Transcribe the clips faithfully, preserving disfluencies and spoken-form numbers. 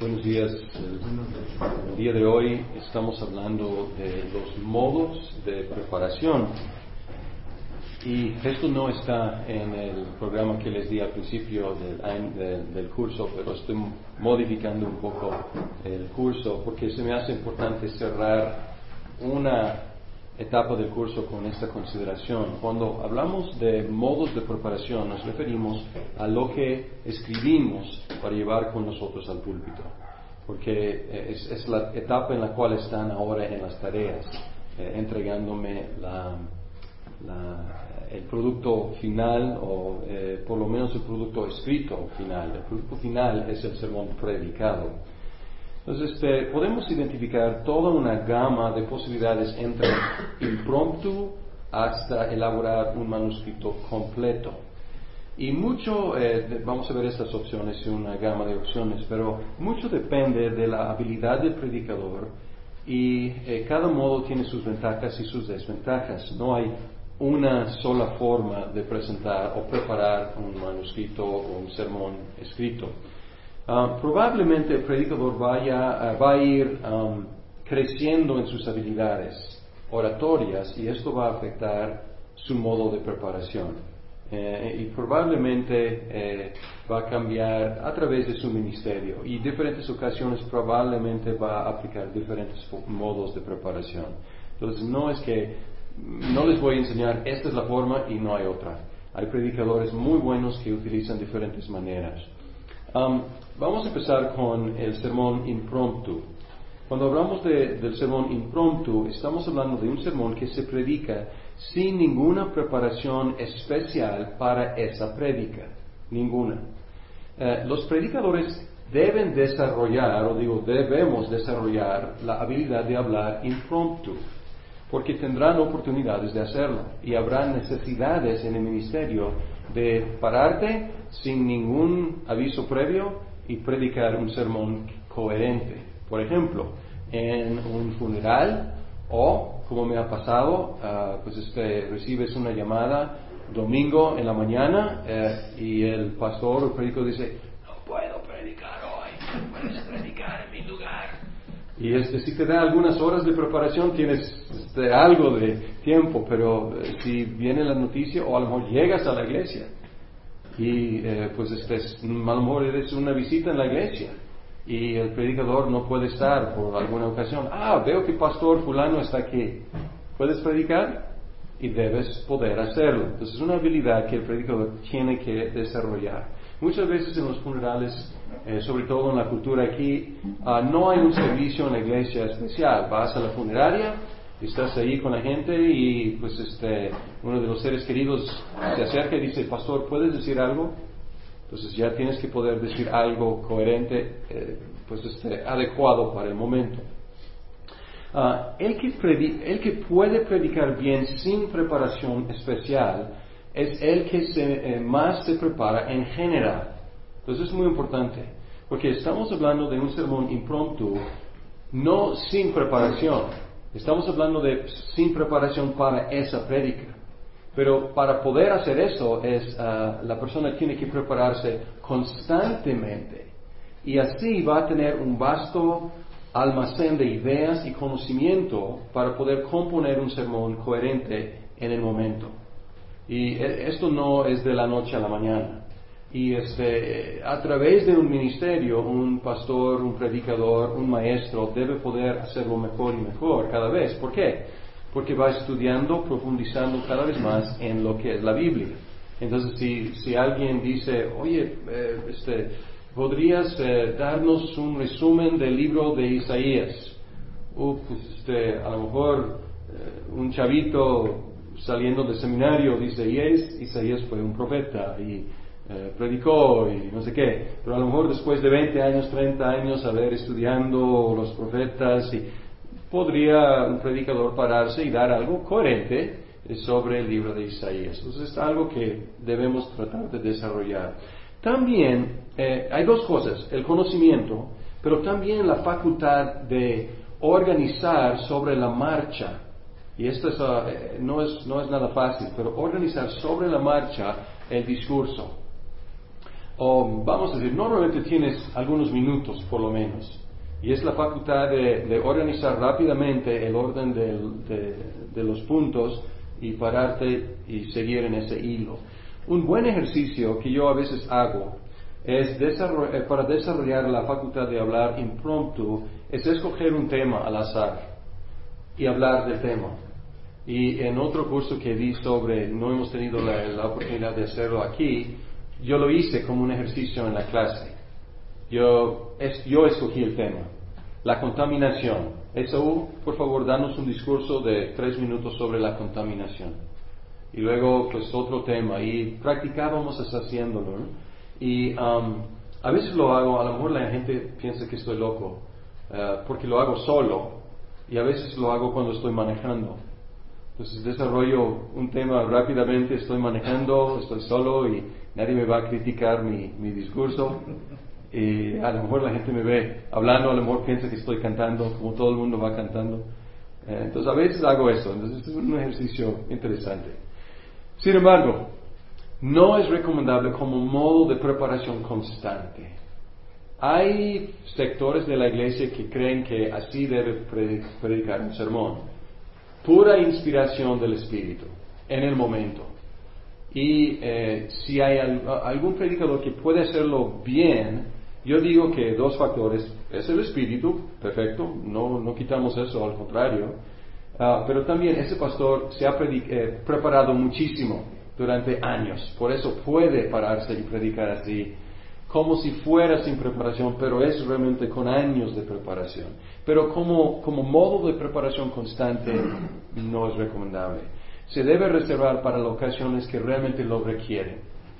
Buenos días. El día de hoy estamos hablando de los modos de preparación. Y esto no está en el programa que les di al principio del, del, del curso, pero estoy modificando un poco el curso porque se me hace importante cerrar una etapa del curso con esta consideración. Cuando hablamos de modos de preparación, nos referimos a lo que escribimos para llevar con nosotros al púlpito, porque es, es la etapa en la cual están ahora en las tareas, eh, entregándome la, la, el producto final, o eh, por lo menos el producto escrito final. El producto final es el sermón predicado. Entonces, este, podemos identificar toda una gama de posibilidades entre impromptu hasta elaborar un manuscrito completo. Y mucho, eh, vamos a ver estas opciones y una gama de opciones, pero mucho depende de la habilidad del predicador y eh, cada modo tiene sus ventajas y sus desventajas. No hay una sola forma de presentar o preparar un manuscrito o un sermón escrito. Uh, probablemente el predicador vaya, uh, va a ir um, creciendo en sus habilidades oratorias y esto va a afectar su modo de preparación. Eh, y probablemente eh, va a cambiar a través de su ministerio y en diferentes ocasiones probablemente va a aplicar diferentes modos de preparación. Entonces no es que, no les voy a enseñar esta es la forma y no hay otra. Hay predicadores muy buenos que utilizan diferentes maneras. Um, vamos a empezar con el sermón impromptu. Cuando hablamos de, del sermón impromptu, estamos hablando de un sermón que se predica sin ninguna preparación especial para esa prédica. Ninguna. Eh, los predicadores deben desarrollar, o digo, debemos desarrollar la habilidad de hablar impromptu, porque tendrán oportunidades de hacerlo y habrá necesidades en el ministerio de pararte sin ningún aviso previo y predicar un sermón coherente. Por ejemplo, en un funeral o, como me ha pasado, uh, pues este, recibes una llamada domingo en la mañana eh, y el pastor o el predicador dice, no puedo predicar hoy, no puedes predicar en mi lugar. Y este, si te da algunas horas de preparación, tienes este, algo de tiempo, pero eh, si viene la noticia, o a lo mejor llegas a la iglesia, y eh, pues este, a lo mejor eres una visita en la iglesia, y el predicador no puede estar por alguna ocasión. Ah, veo que pastor fulano está aquí. ¿Puedes predicar? Y debes poder hacerlo. Entonces es una habilidad que el predicador tiene que desarrollar. Muchas veces en los funerales, eh, sobre todo en la cultura aquí, uh, no hay un servicio en la iglesia especial. Vas a la funeraria, estás ahí con la gente y pues este, uno de los seres queridos se acerca y dice, pastor, ¿puedes decir algo? Entonces ya tienes que poder decir algo coherente, eh, pues este, adecuado para el momento. Uh, el, que predi- el que puede predicar bien sin preparación especial es el que se, eh, más se prepara en general. Entonces es muy importante, porque estamos hablando de un sermón impromptu, no sin preparación. Estamos hablando de sin preparación para esa prédica. Pero para poder hacer eso, es, uh, la persona tiene que prepararse constantemente. Y así va a tener un vasto almacén de ideas y conocimiento para poder componer un sermón coherente en el momento. Y esto no es de la noche a la mañana. Y este, a través de un ministerio, un pastor, un predicador, un maestro debe poder hacerlo mejor y mejor cada vez. ¿Por qué? Porque va estudiando, profundizando cada vez más en lo que es la Biblia. Entonces, si, si alguien dice, oye, eh, este, ¿podrías eh, darnos un resumen del libro de Isaías? Uh, pues este, a lo mejor eh, un chavito saliendo del seminario dice, yes, Isaías fue un profeta y eh, predicó y no sé qué. Pero a lo mejor después de veinte años, treinta años, haber estudiando los profetas, y podría un predicador pararse y dar algo coherente sobre el libro de Isaías. Entonces es algo que debemos tratar de desarrollar. También eh, hay dos cosas, el conocimiento, pero también la facultad de organizar sobre la marcha. Y esto es, uh, no, es, no es nada fácil, pero organizar sobre la marcha el discurso. o vamos a decir, normalmente tienes algunos minutos por lo menos, y es la facultad de, de organizar rápidamente el orden del, de, de los puntos y pararte y seguir en ese hilo. Un buen ejercicio que yo a veces hago es desarroll- para desarrollar la facultad de hablar impromptu, es escoger un tema al azar y hablar del tema. Y en otro curso que di sobre, no hemos tenido la, la oportunidad de hacerlo aquí, yo lo hice como un ejercicio en la clase. Yo, es, yo escogí el tema, la contaminación. Esaú, por favor, danos un discurso de tres minutos sobre la contaminación. Y luego, pues, otro tema. Y practicábamos eso haciéndolo, ¿no? Y um, a veces lo hago, a lo mejor la gente piensa que estoy loco, uh, porque lo hago solo. Y a veces lo hago cuando estoy manejando. Entonces desarrollo un tema rápidamente, estoy manejando, estoy solo y nadie me va a criticar mi, mi discurso. Y a lo mejor la gente me ve hablando, a lo mejor piensa que estoy cantando, como todo el mundo va cantando. Eh, entonces a veces hago eso, entonces es un ejercicio interesante. Sin embargo, no es recomendable como modo de preparación constante. Hay sectores de la iglesia que creen que así debe predicar un sermón. Pura inspiración del Espíritu, en el momento. Y eh, si hay al, algún predicador que puede hacerlo bien, yo digo que dos factores, es el Espíritu, perfecto, no, no quitamos eso, al contrario, uh, pero también ese pastor se ha predic- eh, preparado muchísimo durante años, por eso puede pararse y predicar así, como si fuera sin preparación, pero es realmente con años de preparación. Pero como, como modo de preparación constante no es recomendable. Se debe reservar para las ocasiones que realmente lo requieren.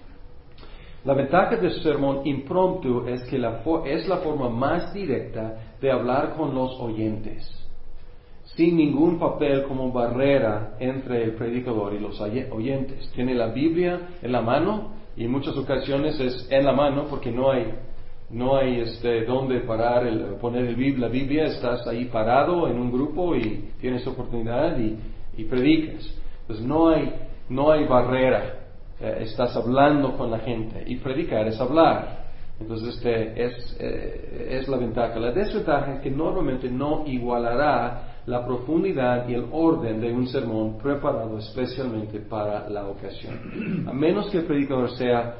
La ventaja del sermón impromptu es que la fo- es la forma más directa de hablar con los oyentes, sin ningún papel como barrera entre el predicador y los oyentes. Tiene la Biblia en la mano, y en muchas ocasiones es en la mano porque no hay, no hay este, dónde parar, el, poner el, la Biblia, estás ahí parado en un grupo y tienes oportunidad y, y predicas. Pues no hay, no hay barrera, eh, estás hablando con la gente y predicar es hablar. Entonces este es, eh, es la ventaja. La desventaja es que normalmente no igualará la profundidad y el orden de un sermón preparado especialmente para la ocasión. A menos que el predicador sea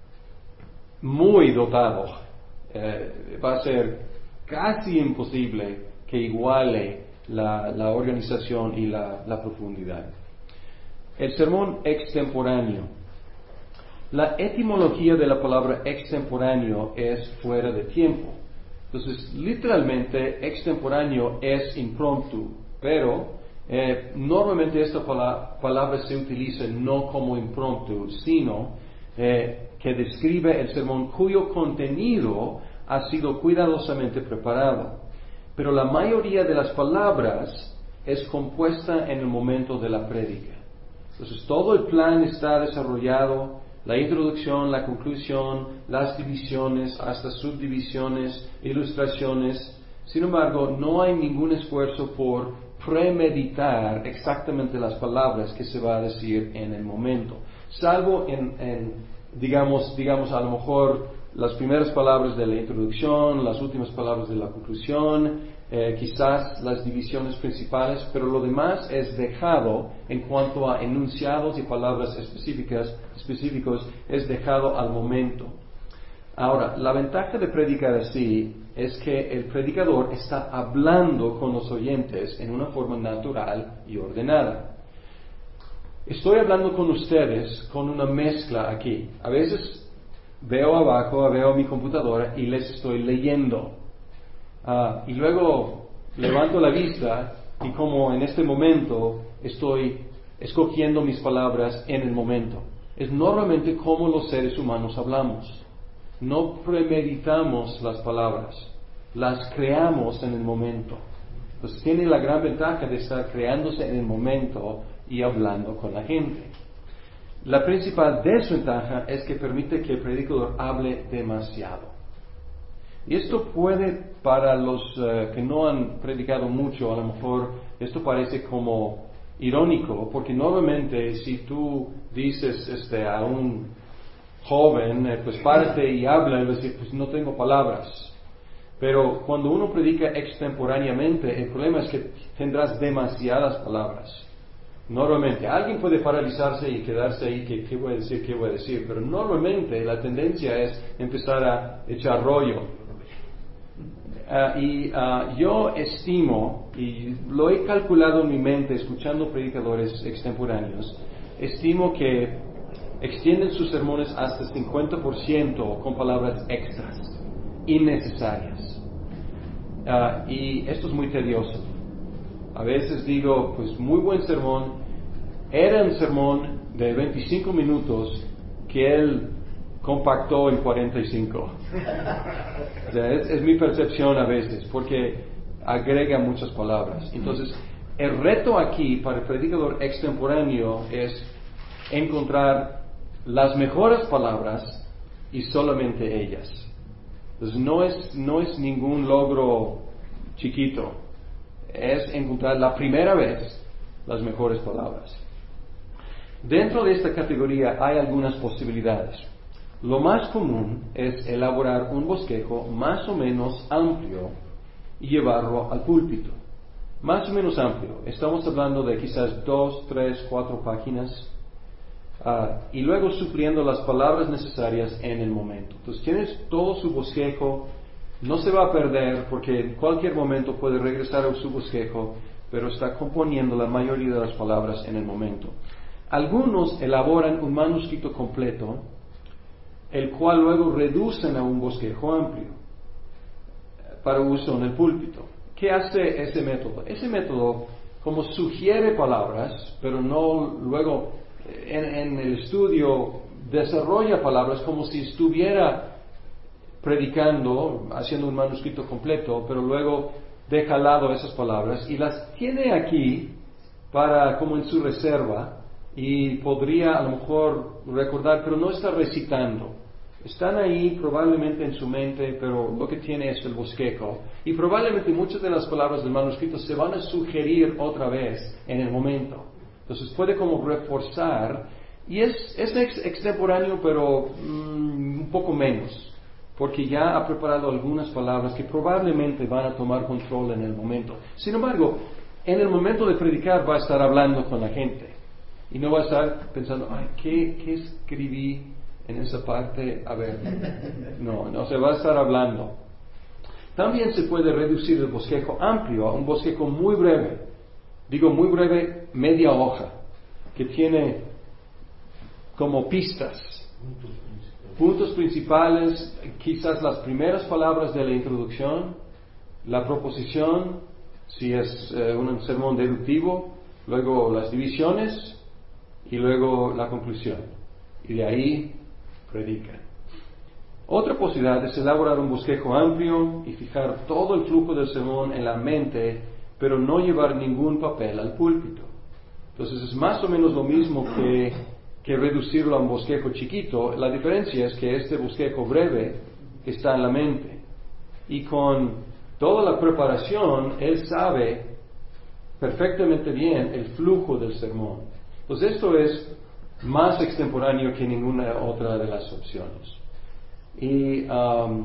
muy dotado, eh, va a ser casi imposible que iguale la, la organización y la, la profundidad. El sermón extemporáneo. La etimología de la palabra extemporáneo es fuera de tiempo. Entonces, literalmente, extemporáneo es impromptu, pero eh, normalmente esta pala- palabra se utiliza no como impromptu, sino eh, que describe el sermón cuyo contenido ha sido cuidadosamente preparado. Pero la mayoría de las palabras es compuesta en el momento de la prédica. Entonces, todo el plan está desarrollado, la introducción, la conclusión, las divisiones, hasta subdivisiones, ilustraciones. Sin embargo, no hay ningún esfuerzo por premeditar exactamente las palabras que se va a decir en el momento, salvo en, en digamos, digamos, a lo mejor las primeras palabras de la introducción, las últimas palabras de la conclusión, eh, quizás las divisiones principales, pero lo demás es dejado en cuanto a enunciados y palabras específicas, específicos, es dejado al momento. Ahora, la ventaja de predicar así es que el predicador está hablando con los oyentes en una forma natural y ordenada. Estoy hablando con ustedes con una mezcla aquí. A veces veo abajo, veo mi computadora y les estoy leyendo. Uh, y luego levanto la vista y como en este momento estoy escogiendo mis palabras en el momento. Es normalmente como los seres humanos hablamos. No premeditamos las palabras, las creamos en el momento. Entonces tiene la gran ventaja de estar creándose en el momento y hablando con la gente. La principal desventaja es que permite que el predicador hable demasiado. Y esto puede, para los uh, que no han predicado mucho, a lo mejor esto parece como irónico, porque normalmente si tú dices este, a un joven, eh, pues párate y habla, y le dice, pues no tengo palabras. Pero cuando uno predica extemporáneamente, el problema es que tendrás demasiadas palabras. Normalmente, alguien puede paralizarse y quedarse ahí, que qué voy a decir, qué voy a decir, pero normalmente la tendencia es empezar a echar rollo. Uh, y uh, yo estimo, y lo he calculado en mi mente escuchando predicadores extemporáneos, estimo que extienden sus sermones hasta cincuenta por ciento con palabras extras, innecesarias. Uh, y esto es muy tedioso. A veces digo, pues muy buen sermón, era un sermón de veinticinco minutos que él compactó en cuarenta y cinco. O sea, es, es mi percepción a veces, porque agrega muchas palabras. Entonces, el reto aquí para el predicador extemporáneo es encontrar las mejores palabras y solamente ellas. Entonces, no es, no es ningún logro chiquito, es encontrar la primera vez las mejores palabras. Dentro de esta categoría hay algunas posibilidades. Lo más común es elaborar un bosquejo más o menos amplio y llevarlo al púlpito. Más o menos amplio. Estamos hablando de quizás dos, tres, cuatro páginas. Uh, y luego supliendo las palabras necesarias en el momento. Entonces tienes todo su bosquejo, no se va a perder porque en cualquier momento puede regresar a su bosquejo, pero está componiendo la mayoría de las palabras en el momento. Algunos elaboran un manuscrito completo, el cual luego reducen a un bosquejo amplio para uso en el púlpito. ¿Qué hace ese método? Ese método como sugiere palabras, pero no luego en, en el estudio desarrolla palabras como si estuviera predicando, haciendo un manuscrito completo, pero luego deja al lado esas palabras y las tiene aquí para como en su reserva, y podría a lo mejor recordar, pero no está recitando. Están ahí probablemente en su mente, pero lo que tiene es el bosquejo. Y probablemente muchas de las palabras del manuscrito se van a sugerir otra vez en el momento. Entonces puede como reforzar, y es, es ex, extemporáneo, pero mmm, un poco menos, porque ya ha preparado algunas palabras que probablemente van a tomar control en el momento. Sin embargo, en el momento de predicar va a estar hablando con la gente. Y no va a estar pensando, ay, ¿qué, qué escribí en esa parte? A ver, no, no se va a estar hablando. También se puede reducir el bosquejo amplio a un bosquejo muy breve. Digo muy breve, media hoja, que tiene como pistas, puntos principales, quizás las primeras palabras de la introducción, la proposición, si es eh, un sermón deductivo, luego las divisiones, y luego la conclusión. Y de ahí predican. Otra posibilidad es elaborar un bosquejo amplio y fijar todo el flujo del sermón en la mente, pero no llevar ningún papel al púlpito. Entonces es más o menos lo mismo que, que reducirlo a un bosquejo chiquito. La diferencia es que este bosquejo breve está en la mente. Y con toda la preparación, él sabe perfectamente bien el flujo del sermón. Pues esto es más extemporáneo que ninguna otra de las opciones. Y um,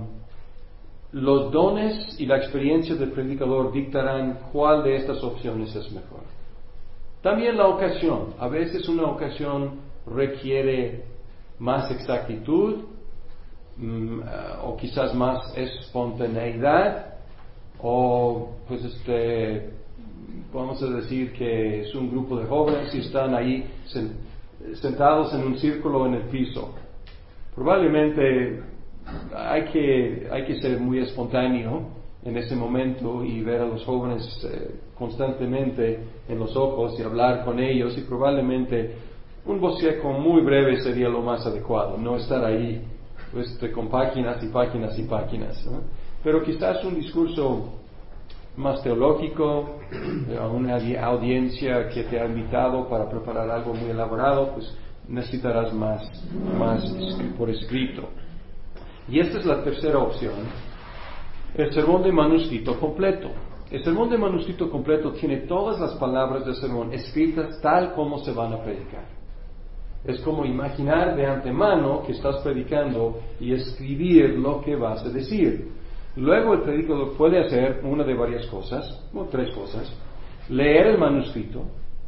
los dones y la experiencia del predicador dictarán cuál de estas opciones es mejor. También la ocasión. A veces una ocasión requiere más exactitud um, uh, o quizás más espontaneidad, o pues este vamos a decir que es un grupo de jóvenes y están ahí sentados en un círculo en el piso. Probablemente hay que, hay que ser muy espontáneo en ese momento y ver a los jóvenes eh, constantemente en los ojos y hablar con ellos, y probablemente un bosquejo muy breve sería lo más adecuado, no estar ahí pues, con páginas y páginas y páginas, ¿no? Pero quizás un discurso más teológico, a una audiencia que te ha invitado para preparar algo muy elaborado, pues necesitarás más, más por escrito. Y esta es la tercera opción, el sermón de manuscrito completo. El sermón de manuscrito completo tiene todas las palabras del sermón escritas tal como se van a predicar. Es como imaginar de antemano que estás predicando y escribir lo que vas a decir. Luego el predicador puede hacer una de varias cosas, o tres cosas: leer el manuscrito,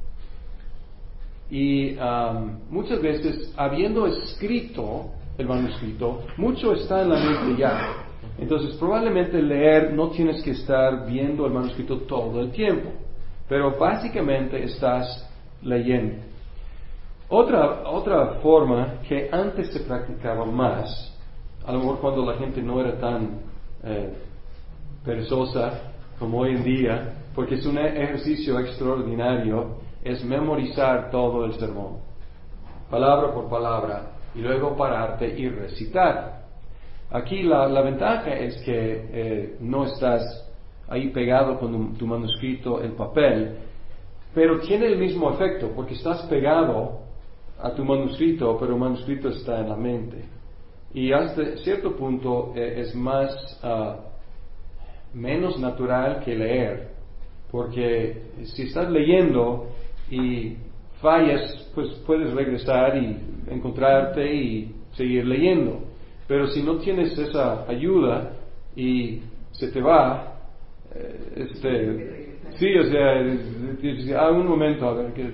y um, muchas veces, habiendo escrito el manuscrito, mucho está en la mente ya. Entonces, probablemente leer, no tienes que estar viendo el manuscrito todo el tiempo, pero básicamente estás leyendo. Otra, otra forma que antes se practicaba más, a lo mejor cuando la gente no era tan eh, perezosa como hoy en día, porque es un ejercicio extraordinario, es memorizar todo el sermón, palabra por palabra, y luego pararte y recitar. Aquí la, la ventaja es que eh, no estás ahí pegado con un, tu manuscrito, el papel, pero tiene el mismo efecto, porque estás pegado a tu manuscrito, pero el manuscrito está en la mente. Y hasta cierto punto eh, es más, uh, menos natural que leer, porque si estás leyendo y fallas, pues puedes regresar y encontrarte y seguir leyendo. Pero si no tienes esa ayuda y se te va, eh, este, sí, o sea, a un momento, a ver, que,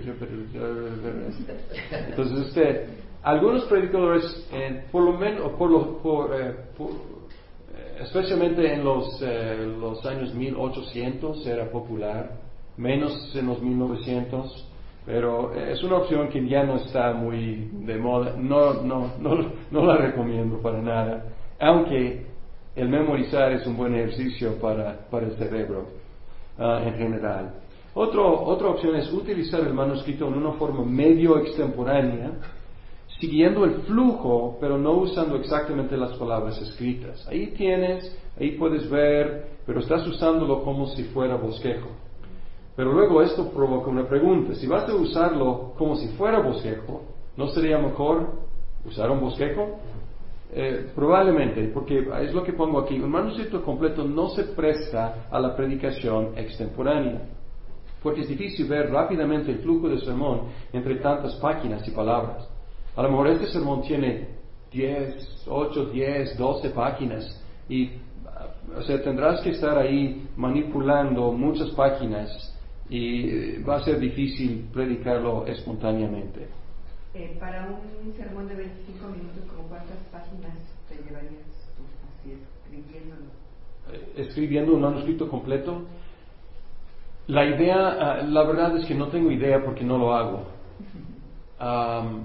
entonces, este, algunos predicadores, eh, por lo menos, por lo, por, eh, por, especialmente en los, eh, los años mil ochocientos era popular, menos en los mil novecientos, pero es una opción que ya no está muy de moda. No, no, no, no la recomiendo para nada, aunque el memorizar es un buen ejercicio para, para el cerebro uh, en general. Otro, otra opción es utilizar el manuscrito en una forma medio extemporánea, siguiendo el flujo, pero no usando exactamente las palabras escritas. Ahí tienes, ahí puedes ver, pero estás usándolo como si fuera bosquejo. Pero luego esto provoca una pregunta: si vas a usarlo como si fuera bosquejo, ¿no sería mejor usar un bosquejo? Eh, probablemente, porque es lo que pongo aquí: un manuscrito completo no se presta a la predicación extemporánea, porque es difícil ver rápidamente el flujo del sermón entre tantas páginas y palabras. A lo mejor este sermón tiene diez, ocho, diez, doce páginas y, o sea, tendrás que estar ahí manipulando muchas páginas y va a ser difícil predicarlo espontáneamente. Eh, para un sermón de veinticinco minutos, ¿como cuántas páginas te llevarías tú así escribiéndolo? Eh, escribiendo un manuscrito completo. La idea, uh, la verdad es que no tengo idea porque no lo hago. Um,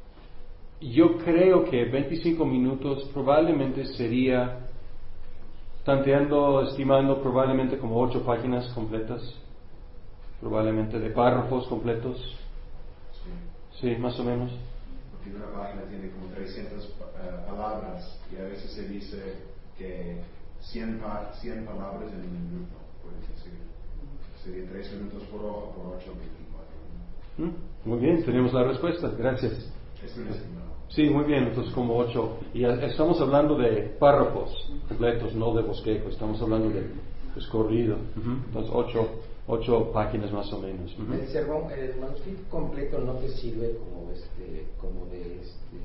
yo creo que veinticinco minutos probablemente sería, tanteando, estimando, probablemente como ocho páginas completas, probablemente de párrafos completos. Sí, sí, más o menos. Porque una página tiene como trescientas uh, palabras y a veces se dice que cien, pa- cien palabras en un minuto, puedes decir. Sería tres minutos por hoja, por ocho, veinticuatro. ¿Mm? Muy bien, tenemos la respuesta, gracias. Es un estimado. Sí, muy bien, entonces como ocho. Y estamos hablando de párrafos completos, no de bosquejo, estamos hablando de escorrido. Uh-huh. Entonces ocho, ocho páginas más o menos. Uh-huh. El sermón, el manuscrito completo no te sirve como este, como de este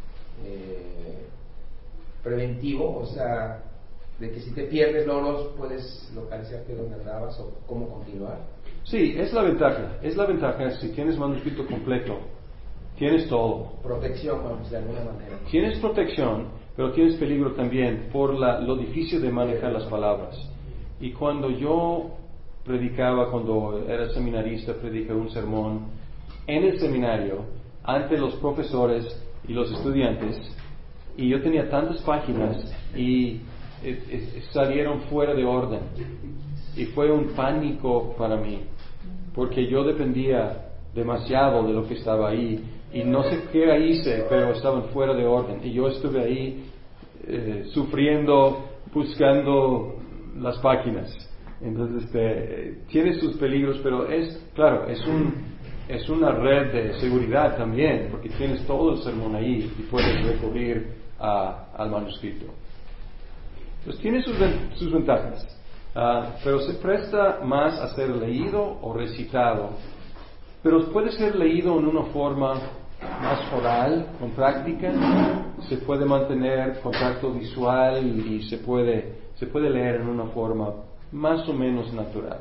eh, preventivo, o sea, de que si te pierdes loros puedes localizarte donde andabas o cómo continuar. Sí, es la ventaja, es la ventaja si tienes manuscrito completo. Tienes todo. Protección, vamos, de alguna manera. Tienes protección, pero tienes peligro también por la, lo difícil de manejar las palabras. Y cuando yo predicaba, cuando era seminarista, predicaba un sermón en el seminario, ante los profesores y los estudiantes, y yo tenía tantas páginas y eh, eh, salieron fuera de orden. Y fue un pánico para mí, porque yo dependía demasiado de lo que estaba ahí. Y no sé qué hice, pero estaban fuera de orden. Y yo estuve ahí eh, sufriendo, buscando las páginas. Entonces, este, tiene sus peligros, pero es, claro, es un, es una red de seguridad también, porque tienes todo el sermón ahí y puedes recurrir a, al manuscrito. Entonces, tiene sus, sus ventajas, uh, pero se presta más a ser leído o recitado. Pero puede ser leído en una forma más oral, con práctica, se puede mantener contacto visual y se puede, se puede leer en una forma más o menos natural.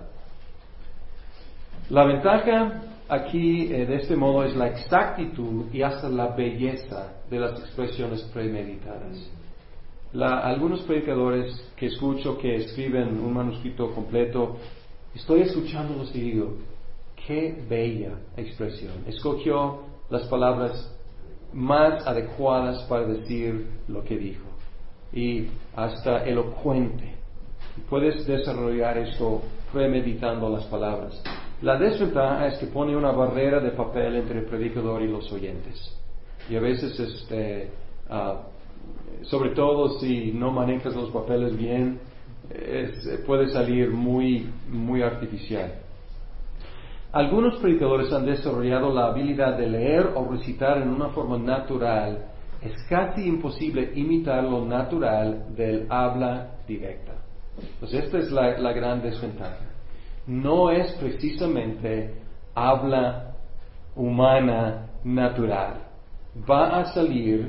La ventaja aquí eh, de este modo es la exactitud y hasta la belleza de las expresiones premeditadas. La, algunos predicadores que escucho que escriben un manuscrito completo, estoy escuchándolos y digo, qué bella expresión. Escogió las palabras más adecuadas para decir lo que dijo. Y hasta elocuente. Puedes desarrollar esto premeditando las palabras. La desventaja es que pone una barrera de papel entre el predicador y los oyentes. Y a veces, este, uh, sobre todo si no manejas los papeles bien, es, puede salir muy, muy artificial. Algunos predicadores han desarrollado la habilidad de leer o recitar en una forma natural. Es casi imposible imitar lo natural del habla directa. Pues esta es la, la gran desventaja. No es precisamente habla humana natural. Va a salir,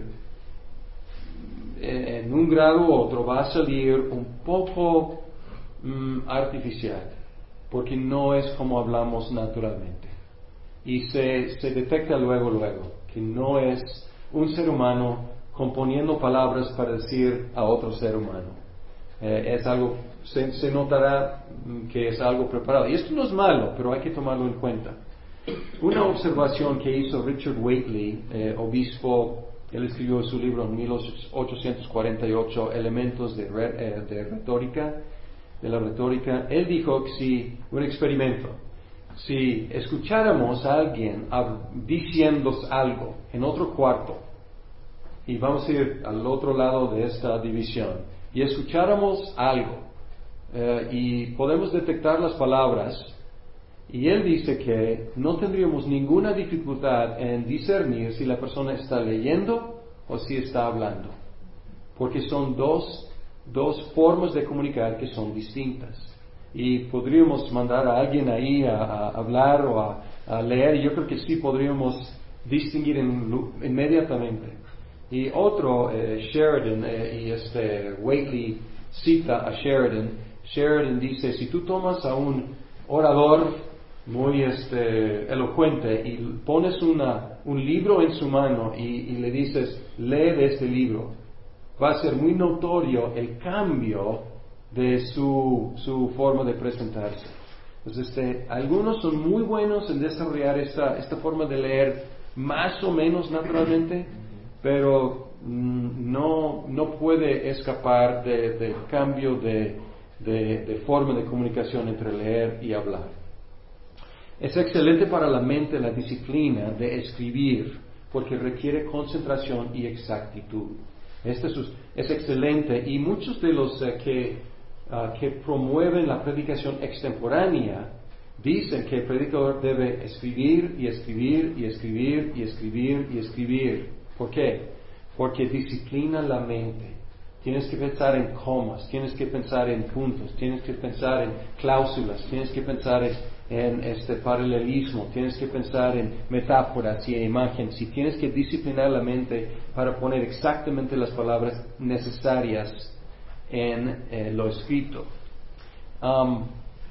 en un grado u otro, va a salir un poco mm, artificial, porque no es como hablamos naturalmente. Y se, se detecta luego, luego, que no es un ser humano componiendo palabras para decir a otro ser humano. Eh, es algo, se, se notará que es algo preparado. Y esto no es malo, pero hay que tomarlo en cuenta. Una observación que hizo Richard Whately, eh, obispo, él escribió su libro en mil ochocientos cuarenta y ocho, Elementos de, re, eh, de retórica, de la retórica. Él dijo que si, un experimento, si escucháramos a alguien diciendo algo en otro cuarto, y vamos a ir al otro lado de esta división, y escucháramos algo, eh, y podemos detectar las palabras, y él dice que no tendríamos ninguna dificultad en discernir si la persona está leyendo o si está hablando, porque son dos, dos formas de comunicar que son distintas. Y podríamos mandar a alguien ahí a, a hablar o a, a leer, y yo creo que sí podríamos distinguir en, inmediatamente. Y otro, eh, Sheridan, eh, y este Whately cita a Sheridan. Sheridan dice, si tú tomas a un orador muy este, elocuente y pones una, un libro en su mano y, y le dices, lee de este libro, va a ser muy notorio el cambio de su, su forma de presentarse. Entonces, este, algunos son muy buenos en desarrollar esta, esta forma de leer más o menos naturalmente, pero mm, no, no puede escapar del de cambio de, de, de forma de comunicación entre leer y hablar. Es excelente para la mente la disciplina de escribir, porque requiere concentración y exactitud. Este es, es excelente, y muchos de los uh, que, uh, que promueven la predicación extemporánea dicen que el predicador debe escribir y escribir y escribir y escribir y escribir. ¿Por qué? Porque disciplina la mente. Tienes que pensar en comas, tienes que pensar en puntos, tienes que pensar en cláusulas, tienes que pensar en, en este paralelismo, tienes que pensar en metáforas y en imágenes, y tienes que disciplinar la mente para poner exactamente las palabras necesarias en eh, lo escrito. Um,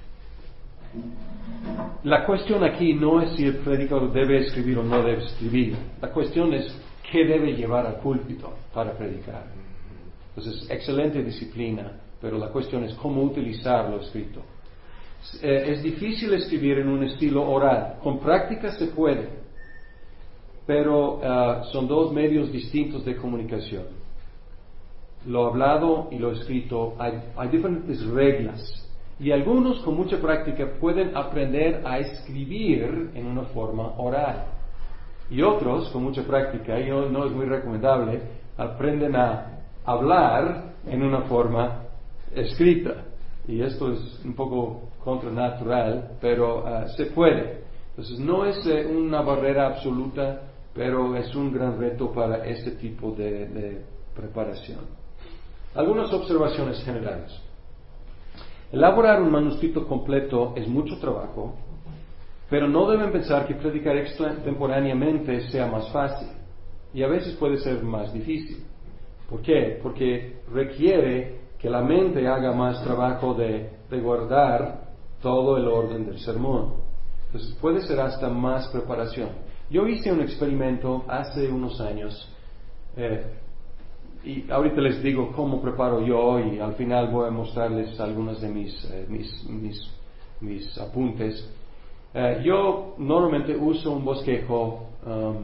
la cuestión aquí no es si el predicador debe escribir o no debe escribir. La cuestión es qué debe llevar al púlpito para predicar. Entonces, excelente disciplina, pero la cuestión es cómo utilizar lo escrito. Eh, es difícil escribir en un estilo oral. Con práctica se puede, pero uh, son dos medios distintos de comunicación. Lo hablado y lo escrito, hay, hay diferentes reglas, y algunos con mucha práctica pueden aprender a escribir en una forma oral, y otros con mucha práctica, y no, no es muy recomendable, aprenden a hablar en una forma escrita, y esto es un poco contranatural, pero uh, se puede. Entonces no es eh, una barrera absoluta, pero es un gran reto para este tipo de, de preparación. Algunas observaciones generales. Elaborar un manuscrito completo es mucho trabajo, Pero no deben pensar que predicar extemporáneamente sea más fácil. Y a veces puede ser más difícil. ¿Por qué? Porque requiere que la mente haga más trabajo de, de guardar todo el orden del sermón. Entonces puede ser hasta más preparación. Yo hice un experimento hace unos años, eh, y ahorita les digo cómo preparo yo, y al final voy a mostrarles algunos de mis, eh, mis, mis, mis apuntes. Eh, yo normalmente uso un bosquejo um,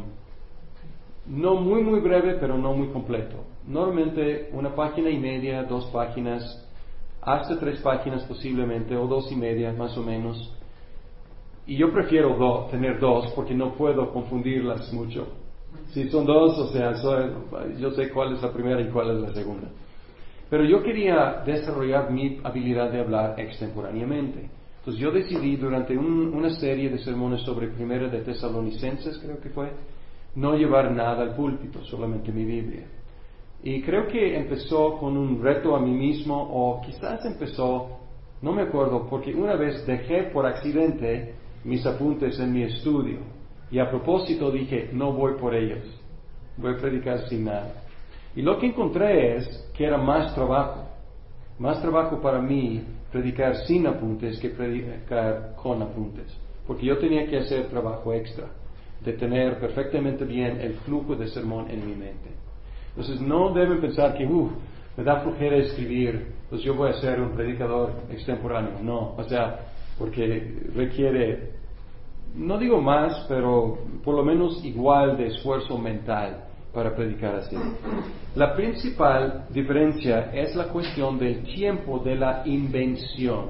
no muy muy breve, pero no muy completo. Normalmente una página y media, dos páginas, hasta tres páginas posiblemente, o dos y media más o menos. Y yo prefiero do, tener dos porque no puedo confundirlas mucho. Si son dos, o sea, soy, yo sé cuál es la primera y cuál es la segunda. Pero yo quería desarrollar mi habilidad de hablar extemporáneamente. Entonces yo decidí durante un, una serie de sermones sobre Primera de Tesalonicenses, creo que fue, no llevar nada al púlpito, solamente mi Biblia. Y creo que empezó con un reto a mí mismo, o quizás empezó, no me acuerdo, porque una vez dejé por accidente mis apuntes en mi estudio. Y a propósito dije, no voy por ellos, voy a predicar sin nada. Y lo que encontré es que era más trabajo, más trabajo para mí predicar sin apuntes que predicar con apuntes. Porque yo tenía que hacer trabajo extra, de tener perfectamente bien el flujo de sermón en mi mente. Entonces no deben pensar que, uff, me da flojera escribir, pues yo voy a ser un predicador extemporáneo. No, o sea, porque requiere, no digo más, pero por lo menos igual de esfuerzo mental para predicar así. La principal diferencia es la cuestión del tiempo de la invención.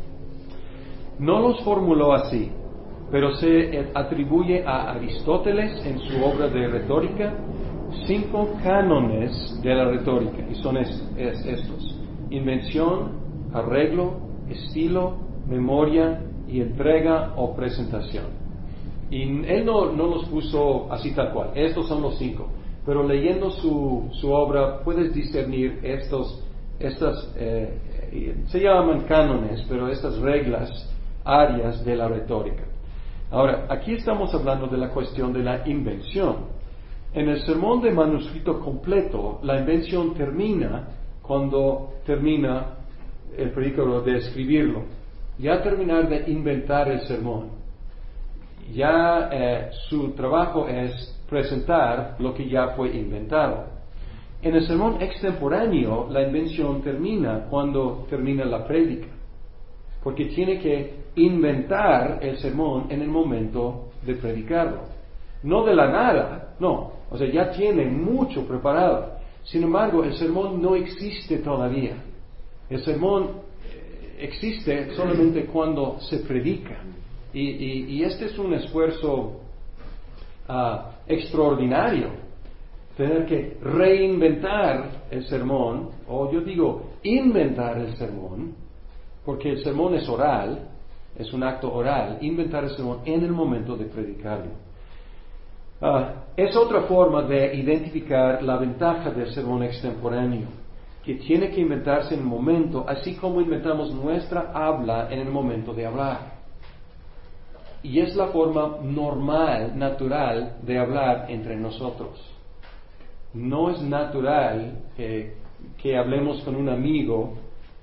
No los formuló así, pero se atribuye a Aristóteles en su obra de retórica cinco cánones de la retórica, y son es, es estos: invención, arreglo, estilo, memoria y entrega o presentación. Y él no, no los puso así tal cual, estos son los cinco, pero leyendo su, su obra puedes discernir estos, estas, eh, se llaman cánones, pero estas reglas, áreas de la retórica. Ahora, aquí estamos hablando de la cuestión de la invención. En el sermón de manuscrito completo, la invención termina cuando termina el predicador de escribirlo. Ya terminar de inventar el sermón. Ya eh, su trabajo es presentar lo que ya fue inventado. En el sermón extemporáneo, la invención termina cuando termina la prédica, porque tiene que inventar el sermón en el momento de predicarlo. No de la nada, no, o sea, ya tiene mucho preparado. Sin embargo, el sermón no existe todavía. El sermón existe solamente cuando se predica. Y, y, y este es un esfuerzo uh, extraordinario, tener que reinventar el sermón, o yo digo, inventar el sermón, porque el sermón es oral, es un acto oral, inventar el sermón en el momento de predicarlo. Uh, es otra forma de identificar la ventaja del sermón extemporáneo, que tiene que inventarse en el momento, así como inventamos nuestra habla en el momento de hablar. Y es la forma normal, natural de hablar entre nosotros. No es natural que, que hablemos con un amigo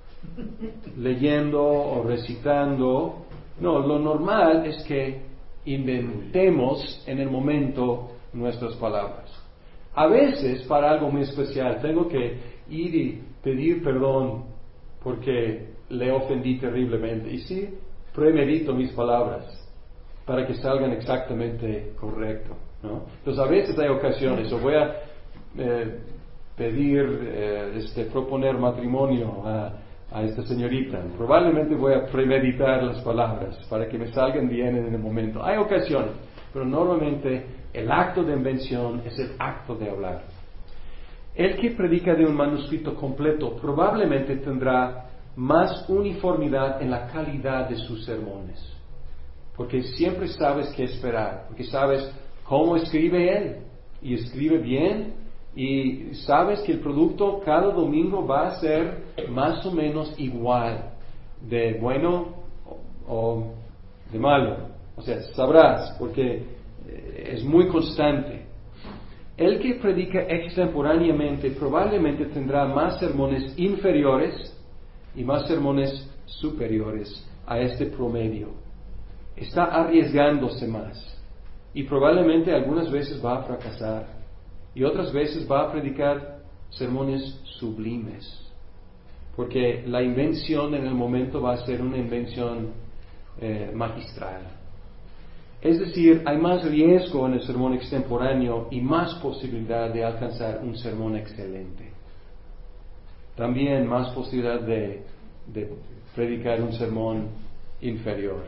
leyendo o recitando. No, lo normal es que inventemos en el momento nuestras palabras. A veces, para algo muy especial, tengo que ir y pedir perdón porque le ofendí terriblemente. Y sí, premedito mis palabras para que salgan exactamente correcto, ¿no? Entonces, a veces hay ocasiones, o voy a eh, pedir, eh, este, proponer matrimonio a a esta señorita, probablemente voy a premeditar las palabras para que me salgan bien en el momento. Hay ocasiones, pero normalmente el acto de invención es el acto de hablar. El que predica de un manuscrito completo probablemente tendrá más uniformidad en la calidad de sus sermones, porque siempre sabes qué esperar, porque sabes cómo escribe él, y escribe bien, y sabes que el producto cada domingo va a ser más o menos igual, de bueno o de malo, O sea, sabrás, porque eh, es muy constante. El que predica extemporáneamente probablemente tendrá más sermones inferiores y más sermones superiores a este promedio. Está arriesgándose más y probablemente algunas veces va a fracasar y otras veces va a predicar sermones sublimes, porque la invención en el momento va a ser una invención eh, magistral. Es decir, hay más riesgo en el sermón extemporáneo y más posibilidad de alcanzar un sermón excelente. También más posibilidad de, de predicar un sermón inferior.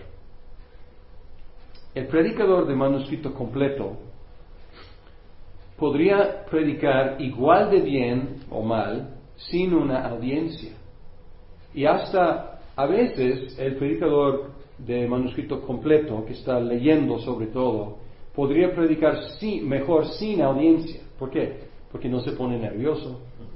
El predicador de manuscrito completo podría predicar igual de bien o mal sin una audiencia. Y hasta a veces el predicador de manuscrito completo, que está leyendo sobre todo, podría predicar sí, mejor sin audiencia. ¿Por qué? Porque no se pone nervioso.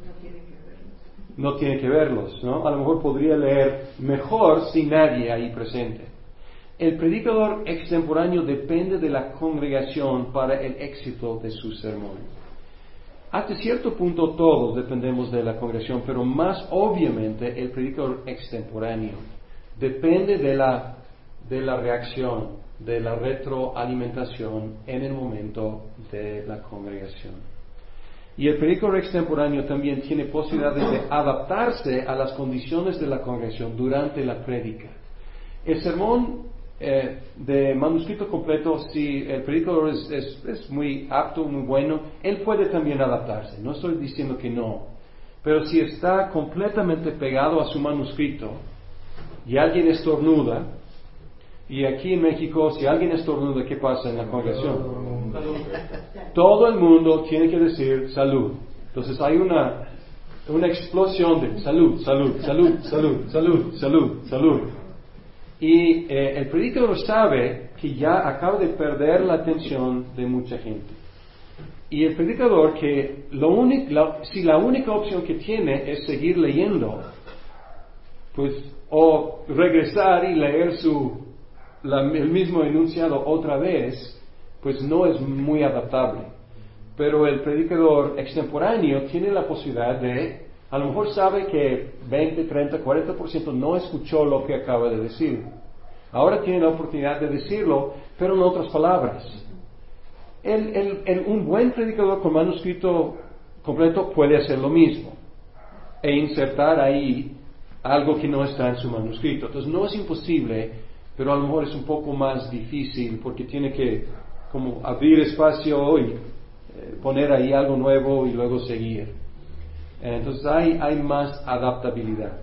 No tiene que verlos, ¿no? A lo mejor podría leer mejor sin nadie ahí presente. El predicador extemporáneo depende de la congregación para el éxito de su sermón. Hasta cierto punto todos dependemos de la congregación, pero más obviamente el predicador extemporáneo depende de la, de la reacción, de la retroalimentación en el momento de la congregación. Y el predicador extemporáneo también tiene posibilidades de adaptarse a las condiciones de la congregación durante la prédica. El sermón eh, de manuscrito completo, si el predicador es, es, es muy apto, muy bueno, él puede también adaptarse. No estoy diciendo que no. Pero si está completamente pegado a su manuscrito y alguien estornuda, y aquí en México, si alguien estornuda, ¿qué pasa en la congregación? Todo el mundo tiene que decir salud. Entonces hay una, una explosión de salud, salud, salud, salud, salud, salud, salud. Y eh, el predicador sabe que ya acaba de perder la atención de mucha gente. Y el predicador que lo único, la, si la única opción que tiene es seguir leyendo, pues o regresar y leer su la, el mismo enunciado otra vez, pues no es muy adaptable. Pero el predicador extemporáneo tiene la posibilidad de, a lo mejor sabe que veinte, treinta, cuarenta por ciento no escuchó lo que acaba de decir. Ahora tiene la oportunidad de decirlo, pero en otras palabras. El, el, el, un buen predicador con manuscrito completo puede hacer lo mismo e insertar ahí algo que no está en su manuscrito. Entonces no es imposible, pero a lo mejor es un poco más difícil porque tiene que como abrir espacio y eh, poner ahí algo nuevo y luego seguir. Entonces hay, hay más adaptabilidad.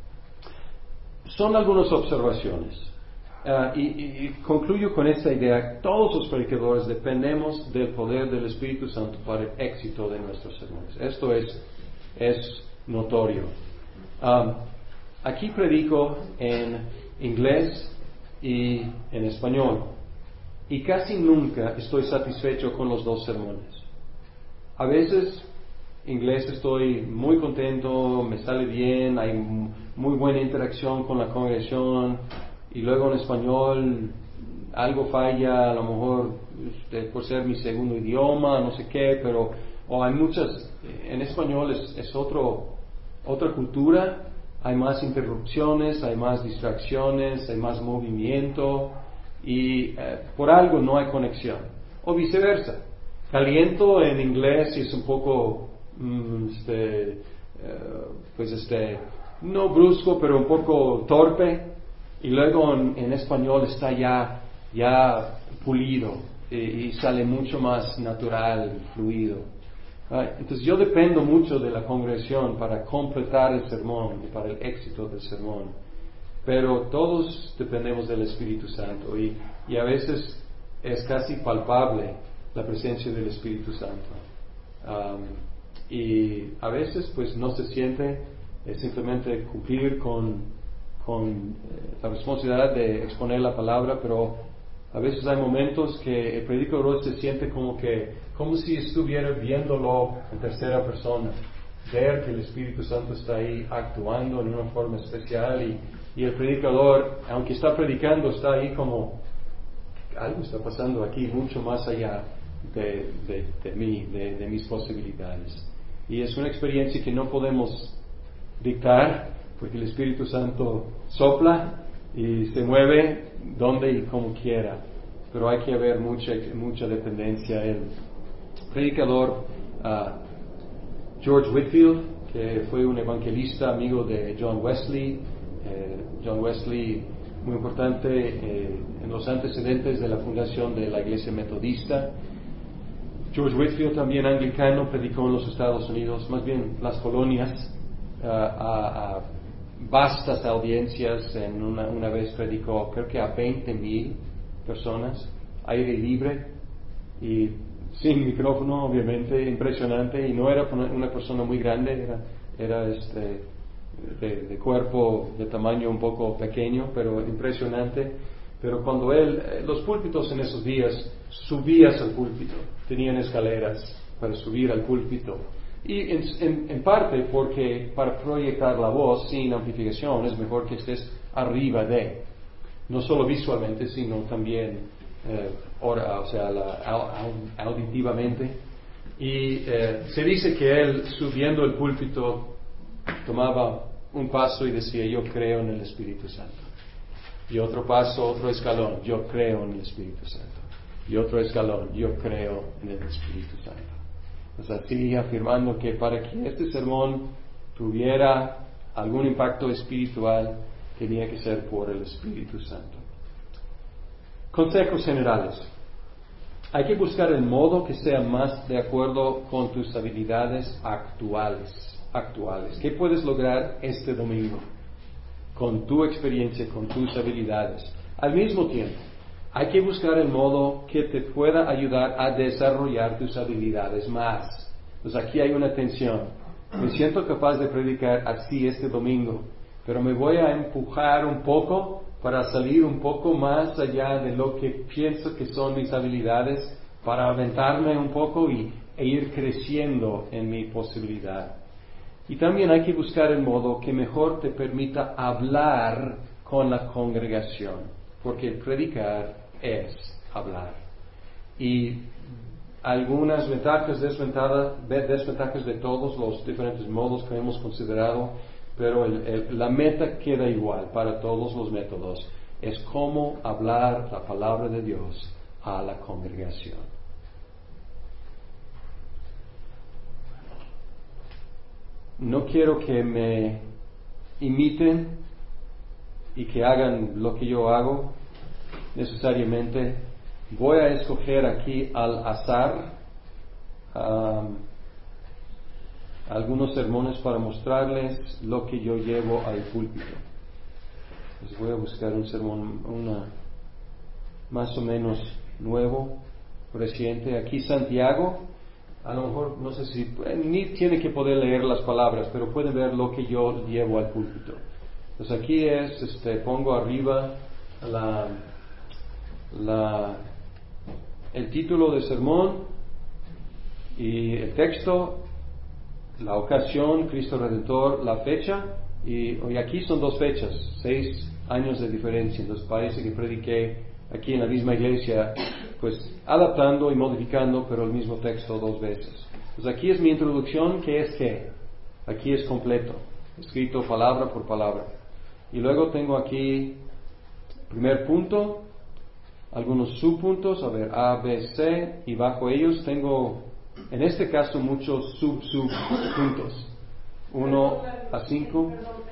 Son algunas observaciones. Uh, y, y, y concluyo con esta idea. Todos los predicadores dependemos del poder del Espíritu Santo para el éxito de nuestros sermones. Esto es, es notorio. Um, aquí predico en inglés y en español. Y casi nunca estoy satisfecho con los dos sermones. A veces, inglés estoy muy contento, me sale bien, hay muy buena interacción con la congregación, y luego en español algo falla, a lo mejor este, por ser mi segundo idioma, no sé qué, pero o hay muchas, en español es, es otro, otra cultura, hay más interrupciones, hay más distracciones, hay más movimiento, y eh, por algo no hay conexión. O viceversa. Caliento en inglés y es un poco, mm, este, eh, pues este, no brusco, pero un poco torpe. Y luego en, en español está ya, ya pulido y, y sale mucho más natural, fluido. Right? Entonces yo dependo mucho de la congregación para completar el sermón y para el éxito del sermón. Pero todos dependemos del Espíritu Santo y, y a veces es casi palpable la presencia del Espíritu Santo. Um, y a veces pues no se siente, es simplemente cumplir con, con eh, la responsabilidad de exponer la palabra, pero a veces hay momentos que el predicador se siente como que, como si estuviera viéndolo en tercera persona, ver que el Espíritu Santo está ahí actuando en una forma especial y Y el predicador, aunque está predicando, está ahí como algo está pasando aquí mucho más allá de, de, de mí, de, de mis posibilidades. Y es una experiencia que no podemos dictar, porque el Espíritu Santo sopla y se mueve donde y como quiera, pero hay que haber mucha, mucha dependencia. El predicador uh, George Whitefield, que fue un evangelista amigo de John Wesley, eh, John Wesley muy importante eh, en los antecedentes de la fundación de la Iglesia Metodista. George Whitefield, también anglicano, predicó en los Estados Unidos, más bien las colonias, uh, a, a vastas audiencias. En una, una vez predicó, creo que a veinte mil personas, aire libre y sin micrófono, obviamente, impresionante. Y no era una persona muy grande, era, era este, de, de cuerpo, de tamaño un poco pequeño, pero impresionante. Pero cuando él, los púlpitos en esos días, subías al púlpito, tenían escaleras para subir al púlpito. Y en, en, en parte porque para proyectar la voz sin amplificación es mejor que estés arriba de, no solo visualmente, sino también eh, ora, o sea, la, au, auditivamente. Y eh, se dice que él, subiendo el púlpito, tomaba un paso y decía: yo creo en el Espíritu Santo. Y otro paso, otro escalón: yo creo en el Espíritu Santo. Y otro escalón: yo creo en el Espíritu Santo. O sea, sigue afirmando que para que este sermón tuviera algún impacto espiritual, tenía que ser por el Espíritu Santo. Consejos generales. Hay que buscar el modo que sea más de acuerdo con tus habilidades actuales. actuales. ¿Qué puedes lograr este domingo con tu experiencia, con tus habilidades? Al mismo tiempo, hay que buscar el modo que te pueda ayudar a desarrollar tus habilidades más. Pues aquí hay una tensión. Me siento capaz de predicar así este domingo, pero me voy a empujar un poco para salir un poco más allá de lo que pienso que son mis habilidades, para aventarme un poco y, e ir creciendo en mi posibilidad. Y también hay que buscar el modo que mejor te permita hablar con la congregación, porque predicar es hablar. Y algunas ventajas, desventajas, desventajas de todos los diferentes modos que hemos considerado, pero el, el, la meta queda igual para todos los métodos. Es cómo hablar la palabra de Dios a la congregación. No quiero que me imiten y que hagan lo que yo hago necesariamente. Voy a escoger aquí al azar um, algunos sermones para mostrarles lo que yo llevo al púlpito. Les voy a buscar un sermón una, más o menos nuevo, reciente. Aquí Santiago, a lo mejor no sé si, ni tiene que poder leer las palabras, pero pueden ver lo que yo llevo al púlpito. Pues aquí es, este, pongo arriba la, la, el título del sermón y el texto, la ocasión, Cristo Redentor, la fecha, y, y aquí son dos fechas, seis años de diferencia. Entonces parece que prediqué aquí en la misma iglesia, pues adaptando y modificando, pero el mismo texto dos veces. Pues aquí es mi introducción, que es que aquí es completo, escrito palabra por palabra. Y luego tengo aquí, primer punto, algunos subpuntos, a ver, A, B, C, y bajo ellos tengo, en este caso, muchos sub, subpuntos. uno a cinco.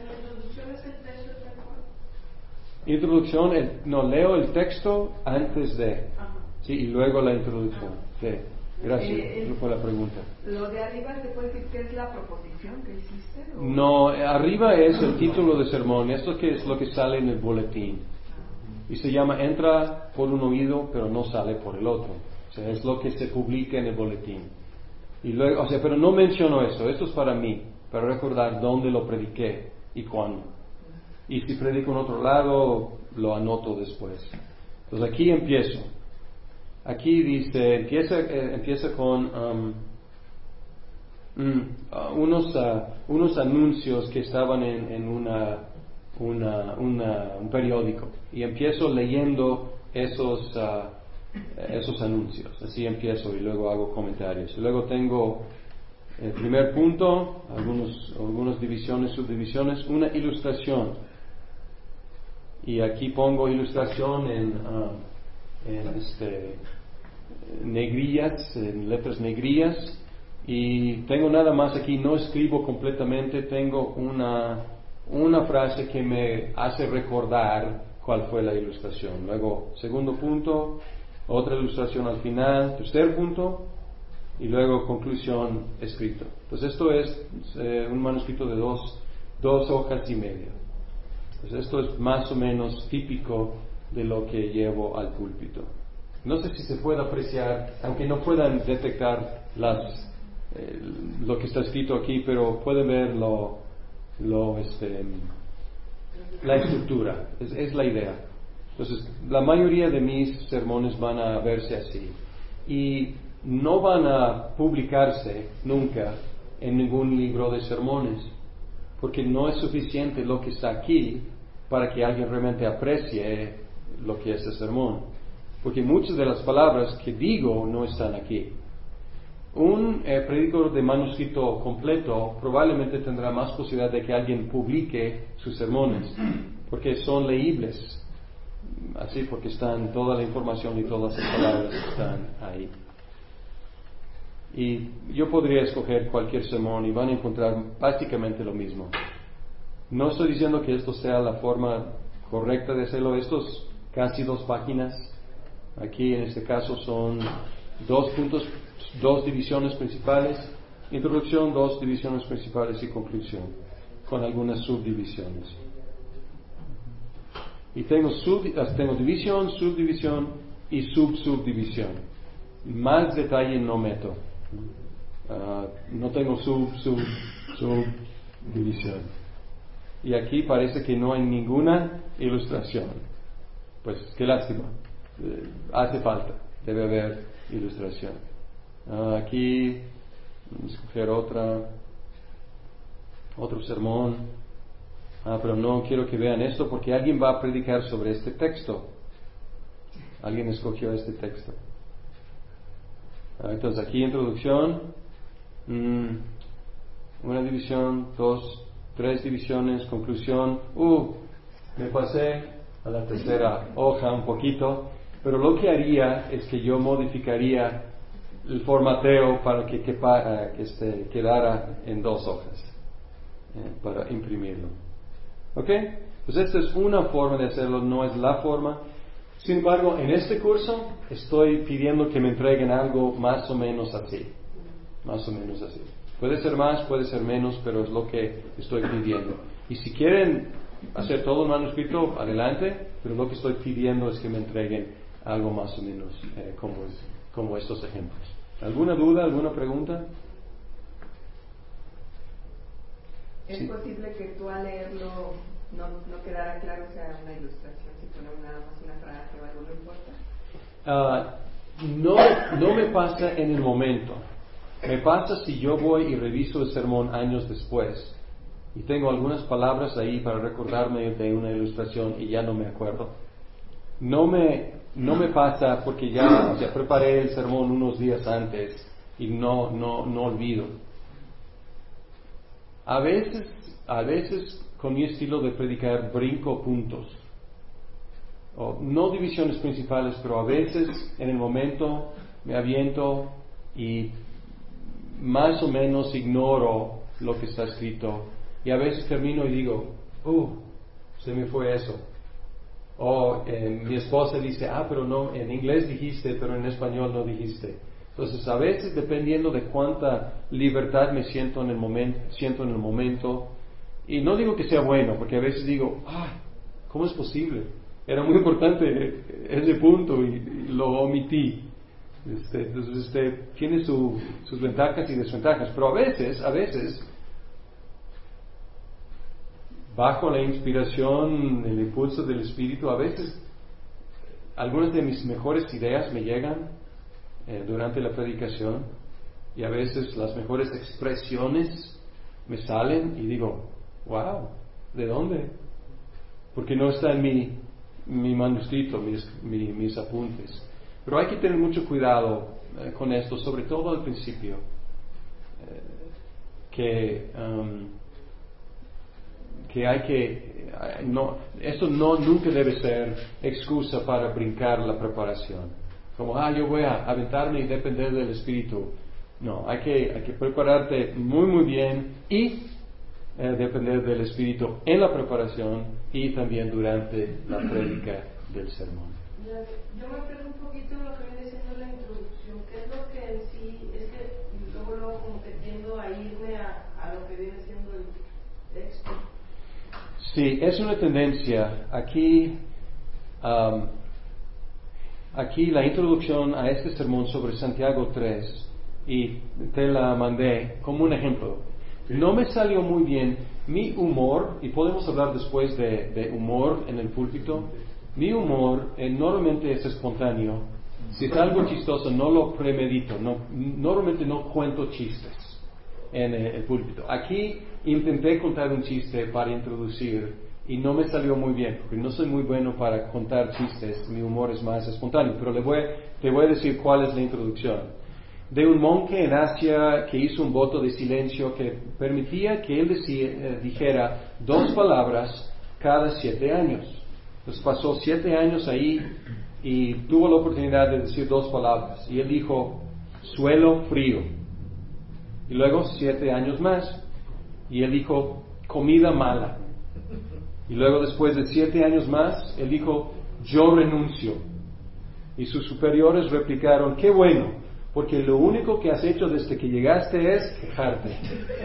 Introducción, el, no, leo el texto antes de, sí, y luego la introducción. Sí. Gracias eh, por la pregunta. ¿Lo de arriba se puede decir que es la proposición que hiciste? ¿O? No, arriba es el título de sermón, esto que es lo que sale en el boletín. Y se llama entra por un oído, pero no sale por el otro. O sea, es lo que se publica en el boletín. Y luego, o sea, pero no menciono eso, esto es para mí, para recordar dónde lo prediqué y cuándo. Y si predico en otro lado, lo anoto después. Entonces aquí empiezo. Aquí dice, empieza, eh, empieza con um, mm, uh, unos, uh, unos anuncios que estaban en, en una, una, una, un periódico. Y empiezo leyendo esos, uh, esos anuncios. Así empiezo y luego hago comentarios. Y luego tengo el primer punto, algunos, algunas divisiones, subdivisiones, una ilustración. Y aquí pongo ilustración en, uh, en este, negrillas, en letras negrillas. Y tengo nada más aquí, no escribo completamente, tengo una, una frase que me hace recordar cuál fue la ilustración. Luego, segundo punto, otra ilustración al final, tercer punto, y luego conclusión escrito. Entonces esto es eh, un manuscrito de dos, dos hojas y media. Entonces esto es más o menos típico de lo que llevo al púlpito. No sé si se puede apreciar, aunque no puedan detectar las Eh, lo que está escrito aquí, pero pueden ver lo, lo, este, la estructura, es, es la idea. Entonces, la mayoría de mis sermones van a verse así y no van a publicarse nunca en ningún libro de sermones, porque no es suficiente lo que está aquí para que alguien realmente aprecie lo que es el sermón, porque muchas de las palabras que digo no están aquí. Un eh, predicador de manuscrito completo probablemente tendrá más posibilidad de que alguien publique sus sermones, porque son leíbles, así porque están toda la información y todas las palabras están ahí. Y yo podría escoger cualquier sermón y van a encontrar básicamente lo mismo. No estoy diciendo que esto sea la forma correcta de hacerlo, estos casi dos páginas, aquí en este caso son dos puntos, dos divisiones principales, introducción, dos divisiones principales y conclusión, con algunas subdivisiones. Y tengo, sub, tengo división, subdivisión y subsubdivisión. Más detalle no meto. Uh, no tengo sub, sub, subdivisión. Y aquí parece que no hay ninguna ilustración. Pues qué lástima. Uh, hace falta, debe haber ilustración. Uh, aquí vamos a escoger otra, otro sermón. Ah, pero no quiero que vean esto porque alguien va a predicar sobre este texto. Alguien escogió este texto. Ah, entonces aquí introducción, mm, una división, dos, tres divisiones, conclusión. Uh, me pasé a la tercera hoja un poquito, pero lo que haría es que yo modificaría el formateo para que, quepa, uh, que este, quedara en dos hojas eh, para imprimirlo. ¿Ok? Pues esta es una forma de hacerlo, no es la forma. Sin embargo, en este curso estoy pidiendo que me entreguen algo más o menos así. Más o menos así. Puede ser más, puede ser menos, pero es lo que estoy pidiendo. Y si quieren hacer todo un manuscrito, adelante, pero lo que estoy pidiendo es que me entreguen algo más o menos eh, como, como estos ejemplos. ¿Alguna duda, alguna pregunta? ¿Es sí. posible que tú al leerlo no, no quedara claro, o sea, una ilustración, si ponemos nada más una frase o algo, no importa? Uh, no, no me pasa en el momento. Me pasa si yo voy y reviso el sermón años después y tengo algunas palabras ahí para recordarme de una ilustración y ya no me acuerdo. No me, no me pasa porque ya, ya preparé el sermón unos días antes y no, no, no olvido. A veces, a veces con mi estilo de predicar brinco puntos, o no divisiones principales, pero a veces en el momento me aviento y más o menos ignoro lo que está escrito y a veces termino y digo, uh, se me fue eso. O eh, mi esposa dice, ah, pero no, en inglés dijiste, pero en español no dijiste. Entonces, a veces, dependiendo de cuánta libertad me siento en el momento, siento en el momento, y no digo que sea bueno, porque a veces digo, ah, ¿cómo es posible? Era muy importante ese punto y, y lo omití. Este, entonces, este, tiene su, sus ventajas y desventajas, pero a veces, a veces, bajo la inspiración, el impulso del Espíritu, a veces, algunas de mis mejores ideas me llegan Eh, durante la predicación y a veces las mejores expresiones me salen y digo, wow, ¿de dónde? Porque no está en mi, mi manuscrito, mis, mi, mis apuntes. Pero hay que tener mucho cuidado eh, con esto, sobre todo al principio, eh, que, um, que hay que, eh, no, esto no, nunca debe ser excusa para brincar la preparación. Como, ah, yo voy a aventarme y depender del Espíritu. No, hay que, hay que prepararte muy, muy bien y eh, depender del Espíritu en la preparación y también durante la prédica del sermón. Yo me perdí un poquito en lo que viene siendo la introducción. ¿Qué es lo que en sí? Es que luego, luego como que tiendo a irme a, a lo que viene siendo el texto. Sí, es una tendencia. Aquí, um, aquí la introducción a este sermón sobre Santiago tres, y te la mandé como un ejemplo. No me salió muy bien mi humor, y podemos hablar después de, de humor en el púlpito. Mi humor eh, normalmente es espontáneo. Si es algo chistoso, no lo premedito. No, normalmente no cuento chistes en eh, el púlpito. Aquí intenté contar un chiste para introducir y no me salió muy bien, porque no soy muy bueno para contar chistes. Mi humor es más espontáneo. Pero le voy, te voy a decir cuál es la introducción. De un monje en Asia que hizo un voto de silencio que permitía que él decía, eh, dijera dos palabras cada siete años. Entonces pasó siete años ahí y tuvo la oportunidad de decir dos palabras. Y él dijo, suelo frío. Y luego siete años más. Y él dijo, comida mala. Y luego después de siete años más, él dijo, yo renuncio. Y sus superiores replicaron, qué bueno, porque lo único que has hecho desde que llegaste es quejarte.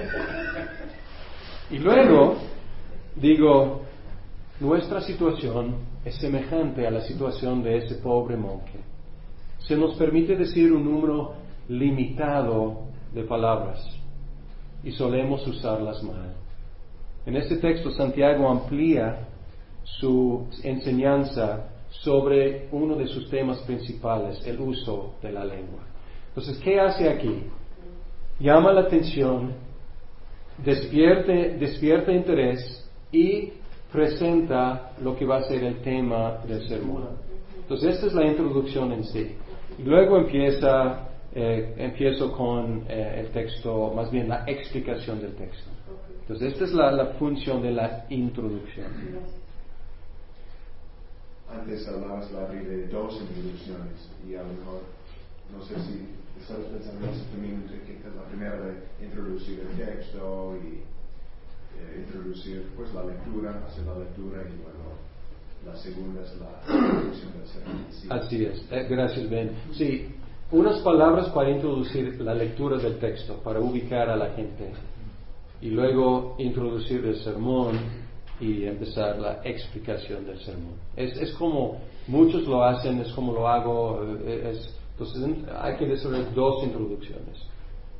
Y luego digo, nuestra situación es semejante a la situación de ese pobre monje. Se nos permite decir un número limitado de palabras y solemos usarlas mal. En este texto Santiago amplía su enseñanza sobre uno de sus temas principales, el uso de la lengua. Entonces, ¿qué hace aquí? Llama la atención, despierte, despierta interés y presenta lo que va a ser el tema del sermón. Entonces, esta es la introducción en sí. Y luego empieza, eh, empiezo con eh, el texto, más bien la explicación del texto. Entonces, esta es la, la función de la introducción. Antes hablabas, Larry, de dos introducciones y a lo mejor, no sé si estás pensando en eso también, que es la primera de introducir el texto y eh, introducir pues la lectura, hacer la lectura y luego la segunda es la introducción del sermón. Sí. Así es, eh, gracias Ben. Sí, unas palabras para introducir la lectura del texto, para ubicar a la gente y luego introducir el sermón y empezar la explicación del sermón. Es, es como muchos lo hacen, es como lo hago, es, entonces hay que desarrollar dos introducciones.